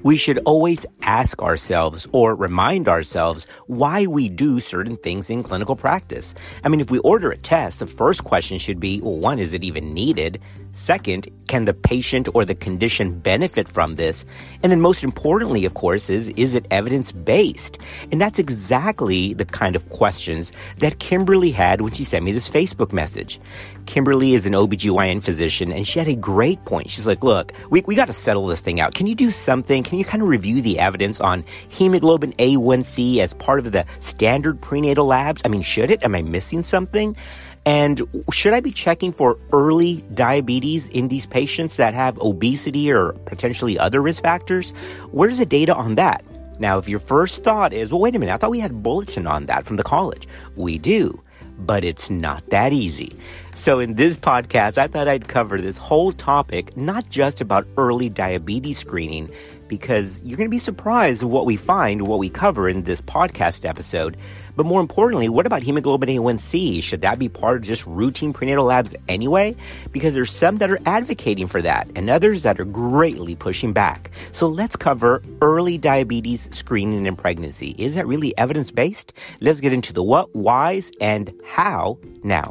we should always ask ourselves or remind ourselves why we do certain things in clinical practice. I mean, if we order a test, the first question should be, well, one, is it even needed? Second, can the patient or the condition benefit from this? And then most importantly, of course, is it evidence-based? And that's exactly the kind of questions that Kimberly had when she sent me this Facebook message. Kimberly is an OBGYN physician, and she had a great point. She's like, look, we got to settle this thing out. Can you do something? Can you kind of review the evidence on hemoglobin A1C as part of the standard prenatal labs? I mean, should it? Am I missing something? And should I be checking for early diabetes in these patients that have obesity or potentially other risk factors? Where's the data on that? Now, if your first thought is, well, wait a minute, I thought we had a bulletin on that from the college. We do, but it's not that easy. So in this podcast, I thought I'd cover this whole topic, not just about early diabetes screening, because you're going to be surprised at what we find, what we cover in this podcast episode. But more importantly, what about hemoglobin A1C? Should that be part of just routine prenatal labs anyway? Because there's some that are advocating for that and others that are greatly pushing back. So let's cover early diabetes screening in pregnancy. Is that really evidence-based? Let's get into the what, whys, and how now.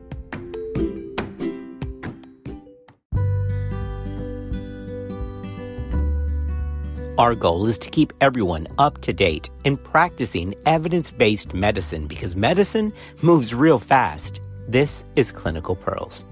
Our goal is to keep everyone up to date in practicing evidence-based medicine because medicine moves real fast. This is Clinical Pearls.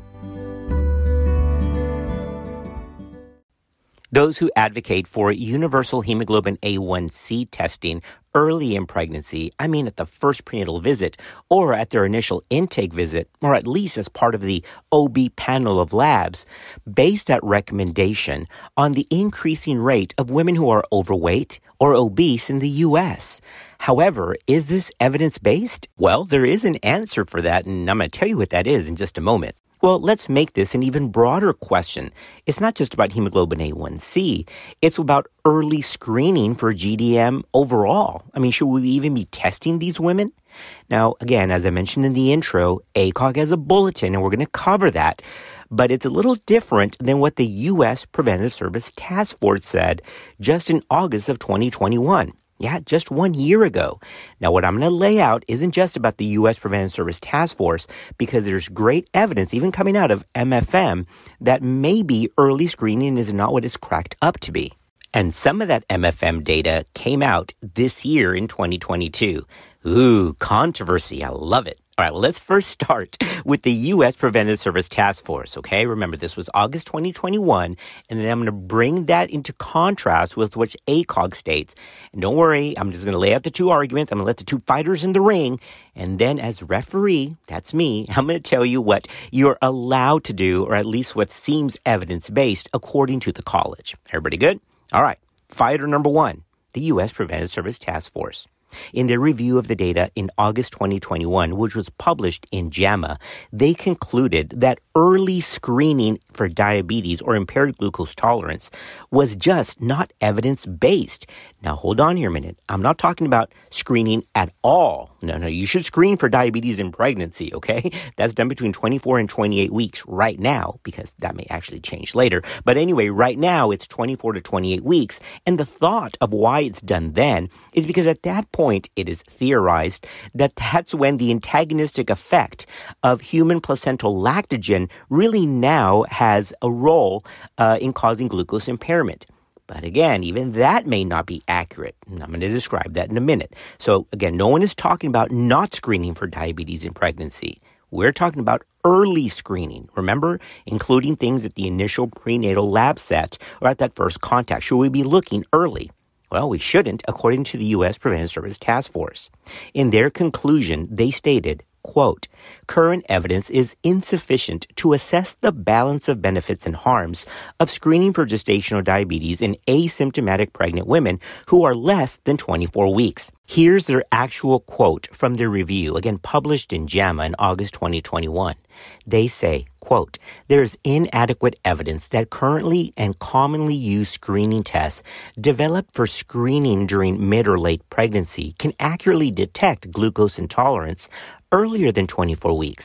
Those who advocate for universal hemoglobin A1C testing early in pregnancy, I mean at the first prenatal visit or at their initial intake visit, or at least as part of the OB panel of labs, base that recommendation on the increasing rate of women who are overweight or obese in the U.S. However, is this evidence-based? Well, there is an answer for that, and I'm going to tell you what that is in just a moment. Well, let's make this an even broader question. It's not just about hemoglobin A1C. It's about early screening for GDM overall. I mean, should we even be testing these women? Now, again, as I mentioned in the intro, ACOG has a bulletin, and we're going to cover that. But it's a little different than what the U.S. Preventive Service Task Force said just in August of 2021. Yeah, just 1 year ago. Now, what I'm going to lay out isn't just about the U.S. Preventive Service Task Force, because there's great evidence, even coming out of MFM, that maybe early screening is not what it's cracked up to be. And some of that MFM data came out this year in 2022. Ooh, controversy. I love it. All right, well, let's first start with the U.S. Preventive Service Task Force, okay? Remember, this was August 2021, and then I'm going to bring that into contrast with what ACOG states. And don't worry, I'm just going to lay out the two arguments. I'm going to let the two fighters in the ring, and then as referee, that's me, I'm going to tell you what you're allowed to do, or at least what seems evidence-based according to the college. Everybody good? All right, fighter number one, the U.S. Preventive Service Task Force. In their review of the data in August 2021, which was published in JAMA, they concluded that early screening for diabetes or impaired glucose tolerance was just not evidence-based. Now, hold on here a minute. I'm not talking about screening at all. No, you should screen for diabetes in pregnancy, okay? That's done between 24 and 28 weeks right now, because that may actually change later. But anyway, right now, it's 24 to 28 weeks. And the thought of why it's done then is because at that point, it is theorized that that's when the antagonistic effect of human placental lactogen really now has a role in causing glucose impairment. But again, even that may not be accurate. And I'm going to describe that in a minute. So again, no one is talking about not screening for diabetes in pregnancy. We're talking about early screening, remember, including things at the initial prenatal lab set or at that first contact. Should we be looking early? Well, we shouldn't, according to the U.S. Preventive Service Task Force. In their conclusion, they stated, quote, current evidence is insufficient to assess the balance of benefits and harms of screening for gestational diabetes in asymptomatic pregnant women who are less than 24 weeks. Here's their actual quote from their review, again published in JAMA in August 2021. They say, quote, there is inadequate evidence that currently and commonly used screening tests developed for screening during mid or late pregnancy can accurately detect glucose intolerance earlier than 24 weeks.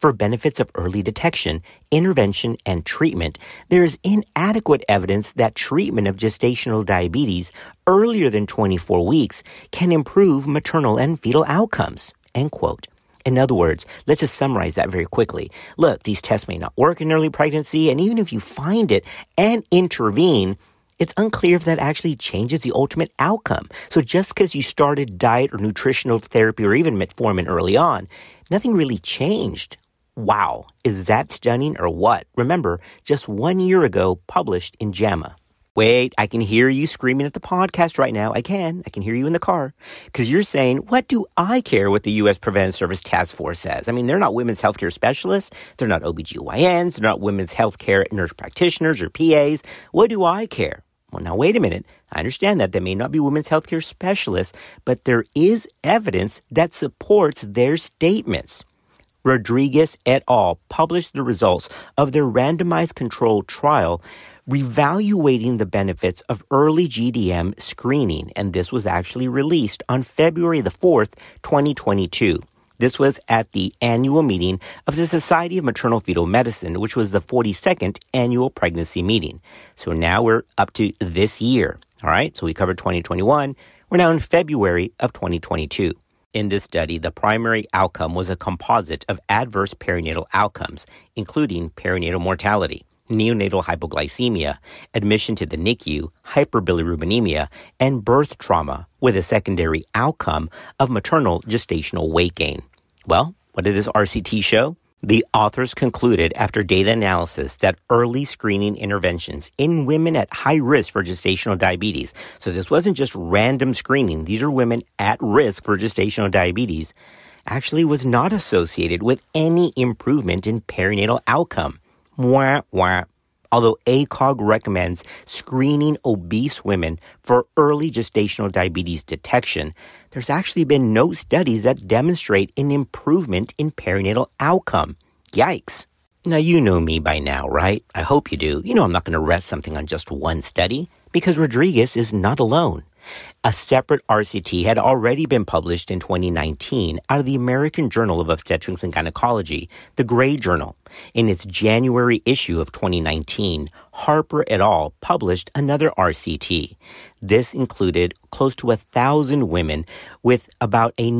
for benefits of early detection, intervention, and treatment, there is inadequate evidence that treatment of gestational diabetes earlier than 24 weeks can improve maternal and fetal outcomes, end quote. In other words, let's just summarize that very quickly. Look, these tests may not work in early pregnancy, and even if you find it and intervene, it's unclear if that actually changes the ultimate outcome. So just because you started diet or nutritional therapy or even metformin early on, nothing really changed. Wow, is that stunning or what? Remember, just 1 year ago, published in JAMA. Wait, I can hear you screaming at the podcast right now. I can hear you in the car. Because you're saying, what do I care what the U.S. Preventive Service Task Force says? I mean, they're not women's healthcare specialists. They're not OBGYNs. They're not women's healthcare nurse practitioners or PAs. What do I care? Well, now, wait a minute. I understand that they may not be women's healthcare specialists, but there is evidence that supports their statements. Rodriguez et al. Published the results of their randomized controlled trial reevaluating the benefits of early GDM screening, and this was actually released on February the 4th, 2022. This was at the annual meeting of the Society of Maternal Fetal Medicine, which was the 42nd annual pregnancy meeting. So now we're up to this year. All right, so we covered 2021. We're now in February of 2022. In this study, the primary outcome was a composite of adverse perinatal outcomes, including perinatal mortality, neonatal hypoglycemia, admission to the NICU, hyperbilirubinemia, and birth trauma, with a secondary outcome of maternal gestational weight gain. Well, what did this RCT show? The authors concluded after data analysis that early screening interventions in women at high risk for gestational diabetes, so this wasn't just random screening, these are women at risk for gestational diabetes, actually was not associated with any improvement in perinatal outcome. Wah, wah. Although ACOG recommends screening obese women for early gestational diabetes detection, there's actually been no studies that demonstrate an improvement in perinatal outcome. Yikes. Now, you know me by now, right? I hope you do. You know I'm not going to rest something on just one study, because Rodriguez is not alone. A separate RCT had already been published in 2019 out of the American Journal of Obstetrics and Gynecology, the Gray Journal. In its January issue of 2019, Harper et al. Published another RCT. This included close to 1,000 women with about a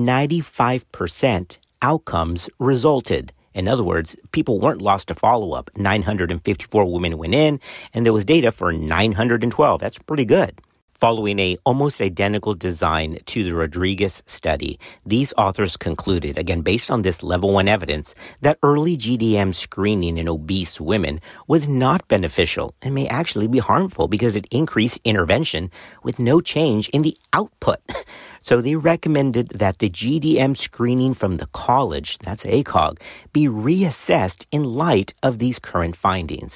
95% outcomes resulted. In other words, people weren't lost to follow-up. 954 women went in, and there was data for 912. That's pretty good. Following a almost identical design to the Rodriguez study, these authors concluded, again based on this level 1 evidence, that early GDM screening in obese women was not beneficial and may actually be harmful because it increased intervention with no change in the output. So they recommended that the GDM screening from the college, that's ACOG, be reassessed in light of these current findings.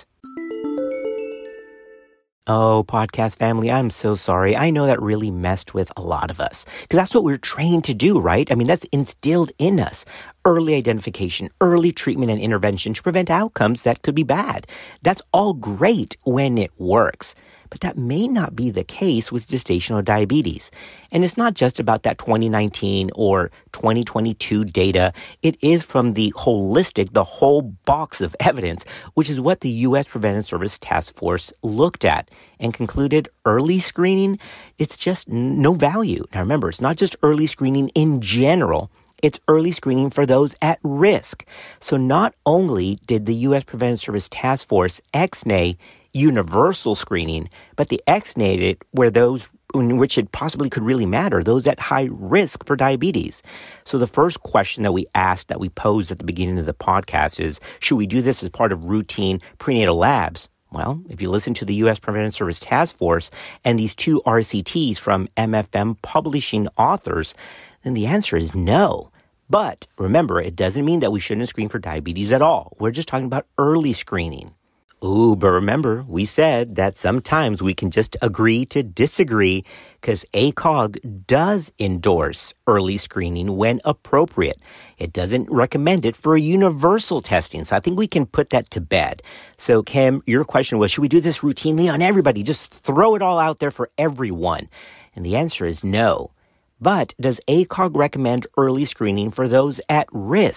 Oh, podcast family, I'm so sorry. I know that really messed with a lot of us because that's what we're trained to do, right? I mean, that's instilled in us. Early identification, early treatment and intervention to prevent outcomes that could be bad. That's all great when it works. But that may not be the case with gestational diabetes. And it's not just about that 2019 or 2022 data. It is from the holistic, the whole box of evidence, which is what the U.S. Preventive Service Task Force looked at and concluded early screening, it's just no value. Now remember, it's not just early screening in general. It's early screening for those at risk. So not only did the U.S. Preventive Service Task Force ex-nay universal screening, but they ex-nayed it where those in which it possibly could really matter, those at high risk for diabetes. So the first question that we asked, that we posed at the beginning of the podcast is, should we do this as part of routine prenatal labs? Well, if you listen to the U.S. Preventive Service Task Force and these two RCTs from MFM publishing authors, then the answer is no. But remember, it doesn't mean that we shouldn't screen for diabetes at all. We're just talking about early screening. Ooh, but remember, we said that sometimes we can just agree to disagree because ACOG does endorse early screening when appropriate. It doesn't recommend it for universal testing. So I think we can put that to bed. So Kim, your question was, should we do this routinely on everybody? Just throw it all out there for everyone. And the answer is no. But does ACOG recommend early screening for those at risk?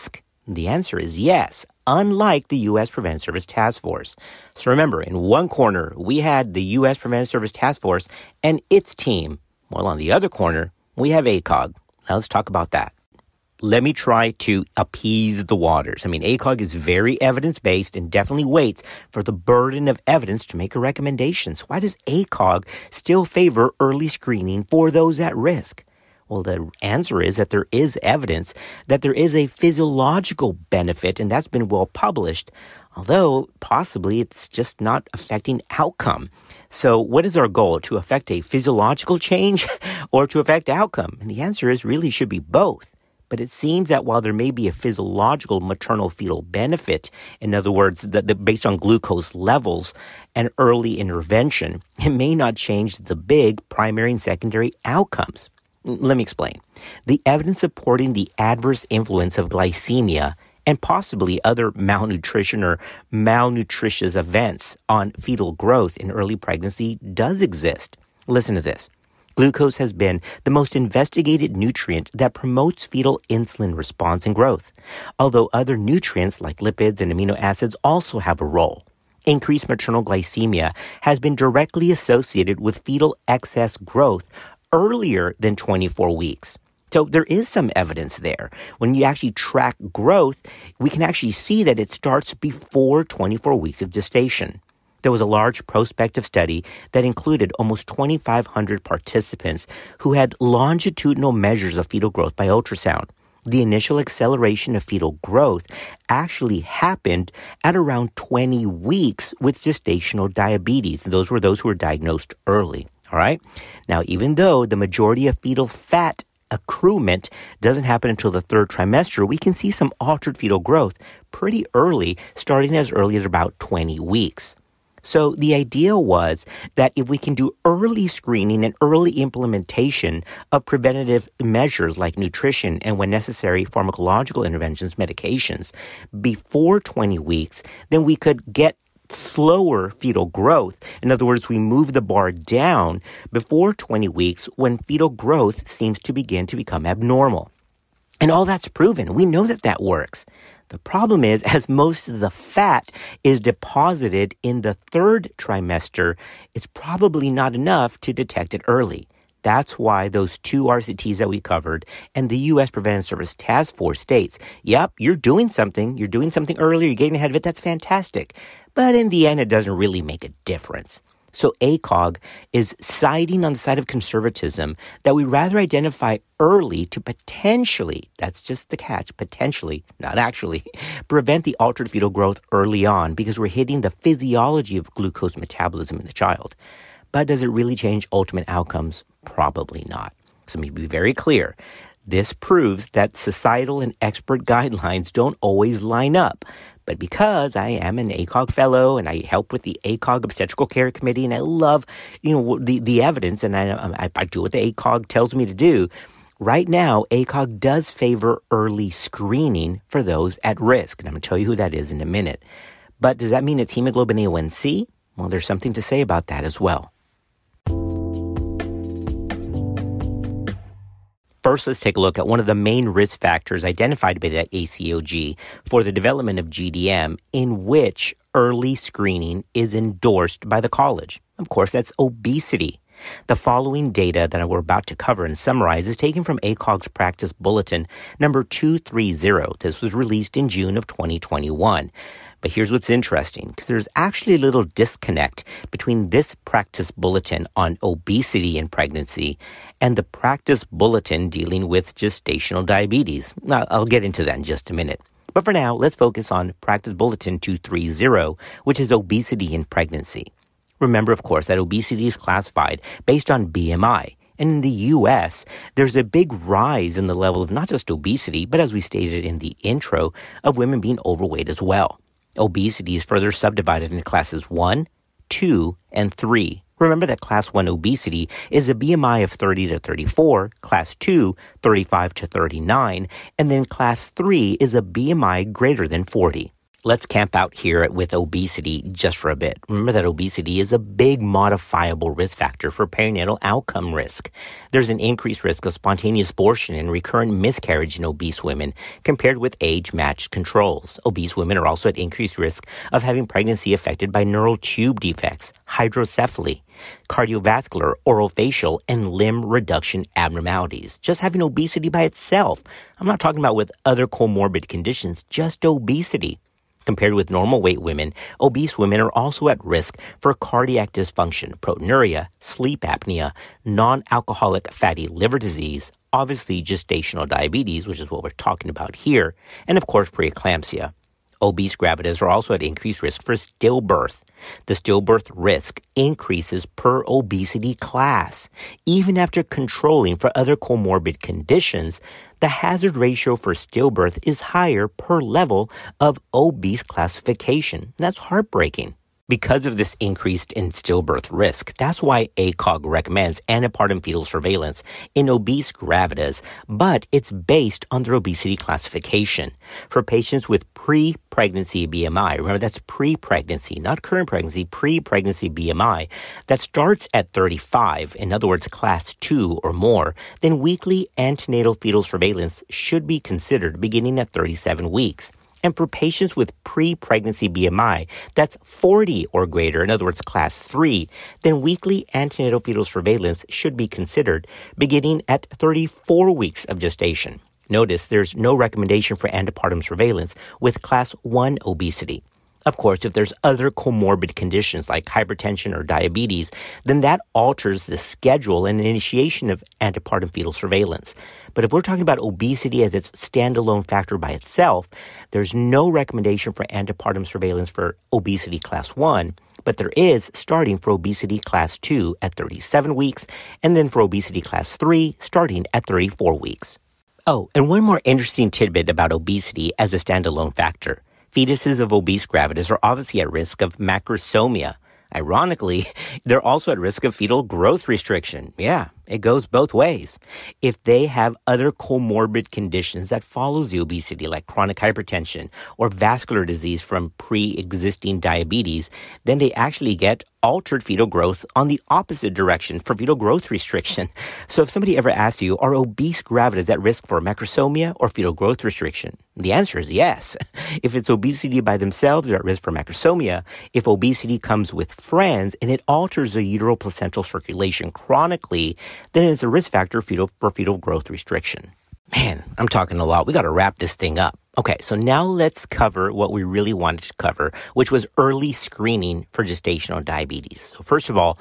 The answer is yes, unlike the U.S. Preventive Service Task Force. So remember, in one corner, we had the U.S. Preventive Service Task Force and its team. While on the other corner, we have ACOG. Now let's talk about that. Let me try to appease the waters. ACOG is very evidence-based and definitely waits for the burden of evidence to make a recommendation. So why does ACOG still favor early screening for those at risk? Well, the answer is that there is evidence that there is a physiological benefit, and that's been well published, although possibly it's just not affecting outcome. So what is our goal? To affect a physiological change or to affect outcome? And the answer is really should be both. But it seems that while there may be a physiological maternal fetal benefit, in other words, based on glucose levels and early intervention, it may not change the big primary and secondary outcomes. Let me explain. The evidence supporting the adverse influence of glycemia and possibly other malnutrition or malnutritious events on fetal growth in early pregnancy does exist. Listen to this. Glucose has been the most investigated nutrient that promotes fetal insulin response and growth, although other nutrients like lipids and amino acids also have a role. Increased maternal glycemia has been directly associated with fetal excess growth earlier than 24 weeks. So there is some evidence there. When you actually track growth, we can actually see that it starts before 24 weeks of gestation. There was a large prospective study that included almost 2,500 participants who had longitudinal measures of fetal growth by ultrasound. The initial acceleration of fetal growth actually happened at around 20 weeks with gestational diabetes. Those were those who were diagnosed early. All right. Now, even though the majority of fetal fat accruement doesn't happen until the third trimester, we can see some altered fetal growth pretty early, starting as early as about 20 weeks. So the idea was that if we can do early screening and early implementation of preventative measures like nutrition and, when necessary, pharmacological interventions, medications, before 20 weeks, then we could get slower fetal growth. In other words, we move the bar down before 20 weeks when fetal growth seems to begin to become abnormal. And all that's proven. We know that that works. The problem is, as most of the fat is deposited in the third trimester, it's probably not enough to detect it early. That's why those two RCTs that we covered and the U.S. Preventive Service Task Force states, yep, you're doing something earlier, you're getting ahead of it, that's fantastic. But in the end, it doesn't really make a difference. So ACOG is siding on the side of conservatism that we rather identify early to potentially, that's just the catch, potentially, not actually, prevent the altered fetal growth early on because we're hitting the physiology of glucose metabolism in the child. But does it really change ultimate outcomes? Probably not. So let me be very clear. This proves that societal and expert guidelines don't always line up. But because I am an ACOG fellow and I help with the ACOG Obstetrical Care Committee and I love, the evidence and I do what the ACOG tells me to do, right now ACOG does favor early screening for those at risk. And I'm going to tell you who that is in a minute. But does that mean it's hemoglobin A1C? Well, there's something to say about that as well. First, let's take a look at one of the main risk factors identified by the ACOG for the development of GDM, in which early screening is endorsed by the college. Of course, that's obesity. The following data that we're about to cover and summarize is taken from ACOG's Practice Bulletin number 230. This was released in June of 2021. But here's what's interesting, because there's actually a little disconnect between this practice bulletin on obesity in pregnancy and the practice bulletin dealing with gestational diabetes. Now, I'll get into that in just a minute. But for now, let's focus on Practice Bulletin 230, which is obesity in pregnancy. Remember, of course, that obesity is classified based on BMI. And in the U.S., there's a big rise in the level of not just obesity, but as we stated in the intro, of women being overweight as well. Obesity is further subdivided into classes 1, 2, and 3. Remember that class 1 obesity is a BMI of 30 to 34, class 2, 35 to 39, and then class 3 is a BMI greater than 40. Let's camp out here with obesity just for a bit. Remember that obesity is a big modifiable risk factor for perinatal outcome risk. There's an increased risk of spontaneous abortion and recurrent miscarriage in obese women compared with age-matched controls. Obese women are also at increased risk of having pregnancy affected by neural tube defects, hydrocephaly, cardiovascular, orofacial, and limb reduction abnormalities. Just having obesity by itself. I'm not talking about with other comorbid conditions, just obesity. Compared with normal weight women, obese women are also at risk for cardiac dysfunction, proteinuria, sleep apnea, non-alcoholic fatty liver disease, obviously gestational diabetes, which is what we're talking about here, and of course preeclampsia. Obese gravidas are also at increased risk for stillbirth. The stillbirth risk increases per obesity class. Even after controlling for other comorbid conditions, the hazard ratio for stillbirth is higher per level of obese classification. That's heartbreaking. Because of this increase in stillbirth risk, that's why ACOG recommends antepartum fetal surveillance in obese gravidas, but it's based on their obesity classification. For patients with pre-pregnancy BMI, remember that's pre-pregnancy, not current pregnancy, pre-pregnancy BMI, that starts at 35, in other words, class 2 or more, then weekly antenatal fetal surveillance should be considered beginning at 37 weeks. And for patients with pre-pregnancy BMI, that's 40 or greater, in other words, class 3, then weekly antenatal fetal surveillance should be considered beginning at 34 weeks of gestation. Notice there's no recommendation for antepartum surveillance with class 1 obesity. Of course, if there's other comorbid conditions like hypertension or diabetes, then that alters the schedule and initiation of antepartum fetal surveillance. But if we're talking about obesity as its standalone factor by itself, there's no recommendation for antepartum surveillance for obesity class 1, but there is starting for obesity class 2 at 37 weeks, and then for obesity class 3 starting at 34 weeks. Oh, and one more interesting tidbit about obesity as a standalone factor. Fetuses of obese gravidas are obviously at risk of macrosomia. Ironically, they're also at risk of fetal growth restriction. Yeah, it goes both ways. If they have other comorbid conditions that follows the obesity, like chronic hypertension or vascular disease from pre-existing diabetes, then they actually get altered fetal growth on the opposite direction for fetal growth restriction. So if somebody ever asks you, are obese gravidas at risk for macrosomia or fetal growth restriction? The answer is yes. If it's obesity by themselves, they're at risk for macrosomia. If obesity comes with friends and it alters the uteroplacental circulation chronically, then it's a risk factor for fetal growth restriction. Man, I'm talking a lot. We got to wrap this thing up. Okay, so now let's cover what we really wanted to cover, which was early screening for gestational diabetes. So first of all,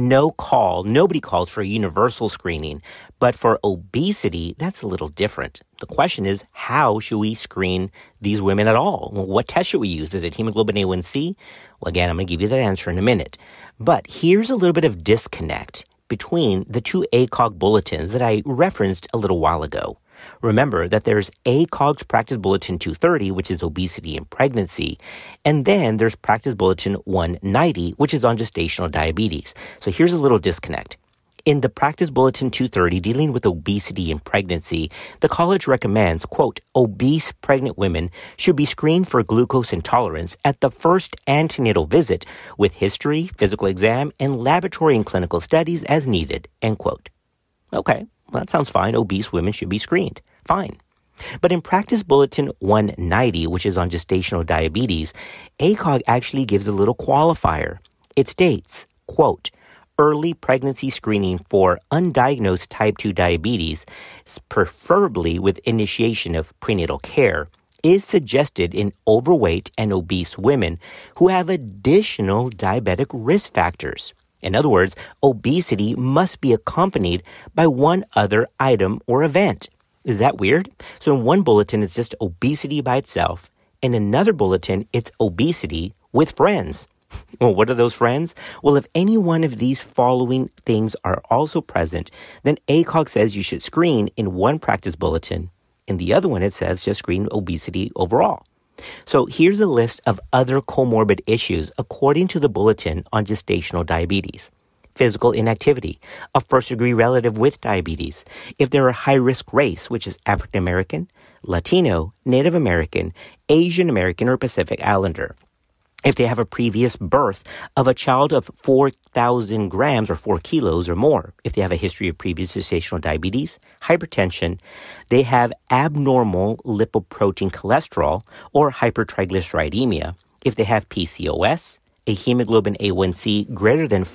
nobody calls for a universal screening, but for obesity, that's a little different. The question is, how should we screen these women at all? Well, what test should we use? Is it hemoglobin A1C? Well, again, I'm going to give you that answer in a minute. But here's a little bit of disconnect between the two ACOG bulletins that I referenced a little while ago. Remember that there's ACOG's Practice Bulletin 230, which is obesity and pregnancy, and then there's Practice Bulletin 190, which is on gestational diabetes. So here's a little disconnect. In the Practice Bulletin 230 dealing with obesity and pregnancy, the college recommends, quote, obese pregnant women should be screened for glucose intolerance at the first antenatal visit with history, physical exam, and laboratory and clinical studies as needed, end quote. Okay. Well, that sounds fine. Obese women should be screened. Fine. But in Practice Bulletin 190, which is on gestational diabetes, ACOG actually gives a little qualifier. It states, quote, early pregnancy screening for undiagnosed type 2 diabetes, preferably with initiation of prenatal care, is suggested in overweight and obese women who have additional diabetic risk factors. In other words, obesity must be accompanied by one other item or event. Is that weird? So in one bulletin, it's just obesity by itself. In another bulletin, it's obesity with friends. Well, what are those friends? Well, if any one of these following things are also present, then ACOG says you should screen in one practice bulletin. In the other one, it says just screen obesity overall. So here's a list of other comorbid issues according to the Bulletin on Gestational Diabetes. physical inactivity, a first-degree relative with diabetes, if they're a high-risk race, which is African American, Latino, Native American, Asian American, or Pacific Islander, if they have a previous birth of a child of 4,000 grams or 4 kilos or more, if they have a history of previous gestational diabetes, hypertension, they have abnormal lipoprotein cholesterol or hypertriglyceridemia, if they have PCOS, a hemoglobin A1C greater than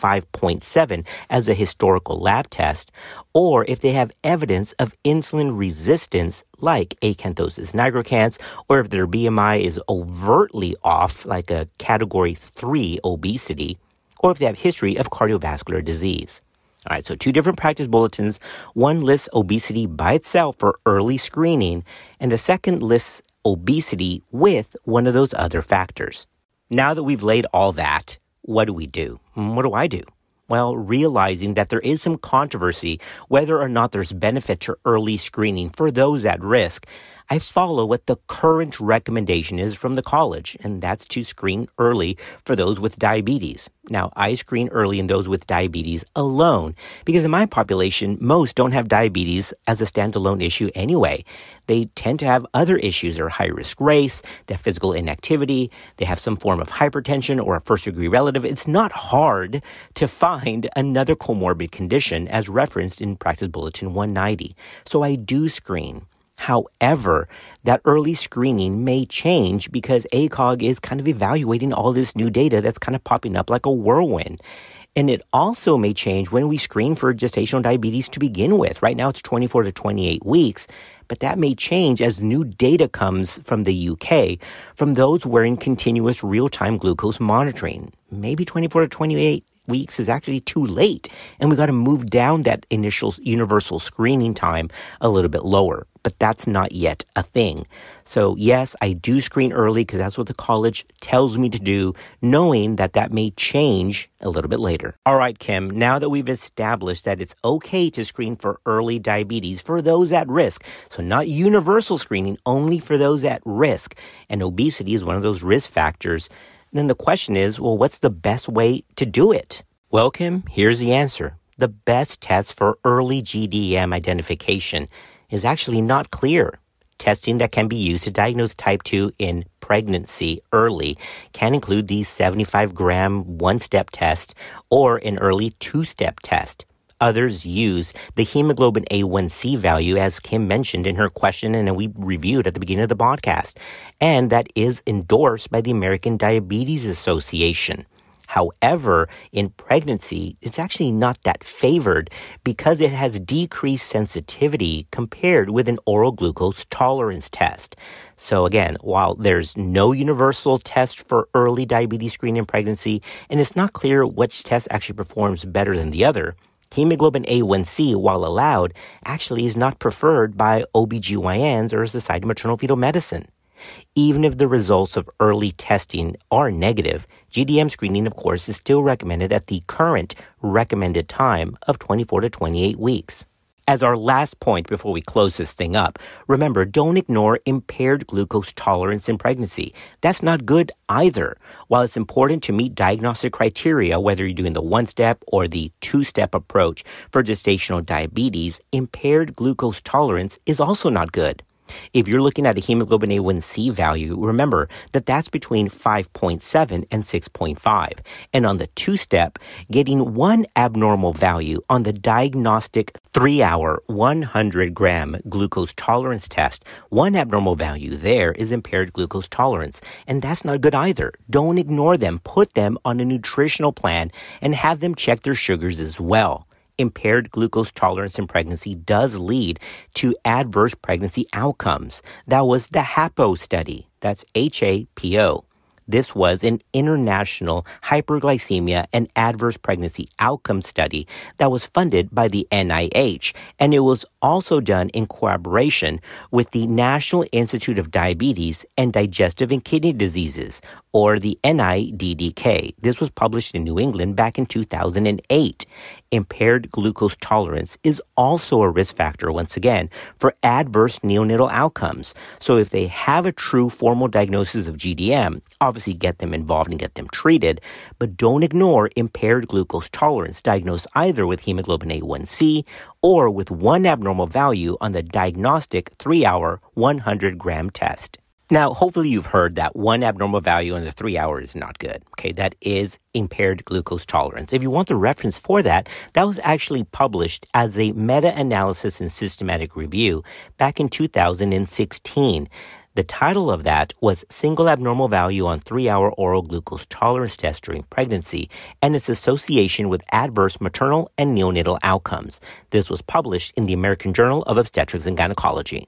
5.7 as a historical lab test, or if they have evidence of insulin resistance like acanthosis nigricans, or if their BMI is overtly off like a category 3 obesity, or if they have history of cardiovascular disease. All right, so 2 different practice bulletins. One lists obesity by itself for early screening, and the second lists obesity with one of those other factors. Now that we've laid all that, what do we do? What do I do? Well, realizing that there is some controversy whether or not there's benefit to early screening for those at risk, I follow what the current recommendation is from the college, and that's to screen early for those with diabetes. Now, I screen early in those with diabetes alone because in my population, most don't have diabetes as a standalone issue anyway. They tend to have other issues. They're high-risk race, they have physical inactivity, they have some form of hypertension or a first-degree relative. It's not hard to find another comorbid condition as referenced in Practice Bulletin 190. So I do screen. However, that early screening may change because ACOG is kind of evaluating all this new data that's kind of popping up like a whirlwind. And it also may change when we screen for gestational diabetes to begin with. Right now, it's 24 to 28 weeks, but that may change as new data comes from the UK from those wearing continuous real-time glucose monitoring. Maybe 24 to 28 weeks is actually too late, and we got to move down that initial universal screening time a little bit lower. But that's not yet a thing. So yes, I do screen early because that's what the college tells me to do, knowing that that may change a little bit later. All right, Kim, now that we've established that it's okay to screen for early diabetes for those at risk, so not universal screening, only for those at risk, and obesity is one of those risk factors, then the question is, well, what's the best way to do it? Well, Kim, here's the answer. The best test for early GDM identification is actually not clear. Testing that can be used to diagnose type 2 in pregnancy early can include the 75-gram one-step test or an early two-step test. Others use the hemoglobin A1C value, as Kim mentioned in her question and we reviewed at the beginning of the podcast, and that is endorsed by the American Diabetes Association. However, in pregnancy, it's actually not that favored because it has decreased sensitivity compared with an oral glucose tolerance test. So again, while there's no universal test for early diabetes screening in pregnancy, and it's not clear which test actually performs better than the other, hemoglobin A1C, while allowed, actually is not preferred by OBGYNs or Society of Maternal Fetal Medicine. Even if the results of early testing are negative, GDM screening, of course, is still recommended at the current recommended time of 24 to 28 weeks. As our last point before we close this thing up, remember, don't ignore impaired glucose tolerance in pregnancy. That's not good either. While it's important to meet diagnostic criteria, whether you're doing the one-step or the two-step approach for gestational diabetes, impaired glucose tolerance is also not good. If you're looking at a hemoglobin A1C value, remember that that's between 5.7 and 6.5. And on the two-step, getting one abnormal value on the diagnostic 3-hour 100-gram glucose tolerance test, one abnormal value there is impaired glucose tolerance. And that's not good either. Don't ignore them. Put them on a nutritional plan and have them check their sugars as well. Impaired glucose tolerance in pregnancy does lead to adverse pregnancy outcomes. That was the HAPO study. That's HAPO. This was an international hyperglycemia and adverse pregnancy outcome study that was funded by the NIH, and it was also done in collaboration with the National Institute of Diabetes and Digestive and Kidney Diseases, or the NIDDK. This was published in New England back in 2008. Impaired glucose tolerance is also a risk factor, once again, for adverse neonatal outcomes. So if they have a true formal diagnosis of GDM, obviously obviously get them involved and get them treated, but don't ignore impaired glucose tolerance diagnosed either with hemoglobin A1C or with one abnormal value on the diagnostic 3-hour 100-gram test. Now, hopefully you've heard that one abnormal value in the 3 hour is not good. Okay, that is impaired glucose tolerance. If you want the reference for that, that was actually published as a meta-analysis and systematic review back in 2016. The title of that was Single Abnormal Value on 3-Hour Oral Glucose Tolerance Test During Pregnancy and its Association with Adverse Maternal and Neonatal Outcomes. This was published in the American Journal of Obstetrics and Gynecology.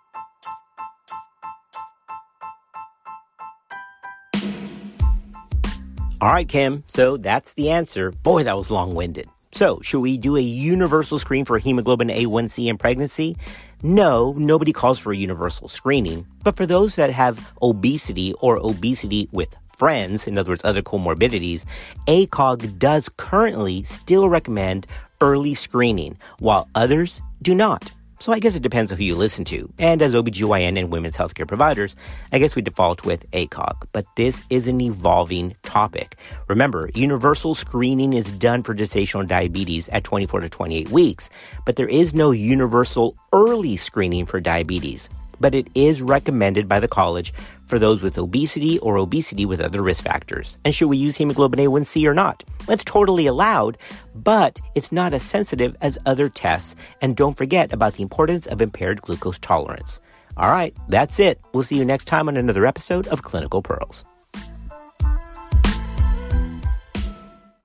All right, Kim, so that's the answer. Boy, that was long-winded. So, should we do a universal screen for hemoglobin A1C in pregnancy? No, nobody calls for a universal screening. But for those that have obesity or obesity with friends, in other words, other comorbidities, ACOG does currently still recommend early screening, while others do not. So I guess it depends on who you listen to. And as OBGYN and women's healthcare providers, I guess we default with ACOG. But this is an evolving topic. Remember, universal screening is done for gestational diabetes at 24 to 28 weeks, but there is no universal early screening for diabetes. But it is recommended by the college for those with obesity or obesity with other risk factors. And should we use hemoglobin A1C or not? It's totally allowed, but it's not as sensitive as other tests. And don't forget about the importance of impaired glucose tolerance. All right, that's it. We'll see you next time on another episode of Clinical Pearls.